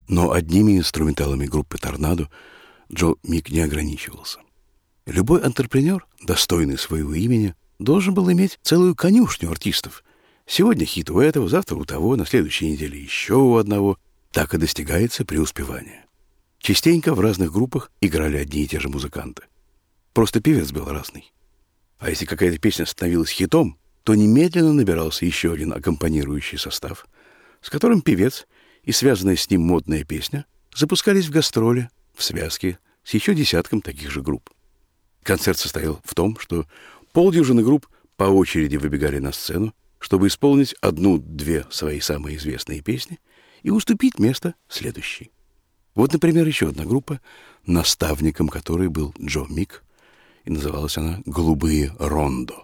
Но одними инструменталами группы «Торнадо» Джо Мик не ограничивался. Любой антрепренер, достойный своего имени, должен был иметь целую конюшню артистов. Сегодня хит у этого, завтра у того, на следующей неделе еще у одного. Так и достигается преуспевание. Частенько в разных группах играли одни и те же музыканты. Просто певец был разный. А если какая-то песня становилась хитом, то немедленно набирался еще один аккомпанирующий состав, с которым певец и связанная с ним модная песня запускались в гастроли, в связке с еще десятком таких же групп. Концерт состоял в том, что полдюжины групп по очереди выбегали на сцену, чтобы исполнить одну-две свои самые известные песни и уступить место следующей. Вот, например, еще одна группа, наставником которой был Джо Мик, и называлась она «Голубые Рондо».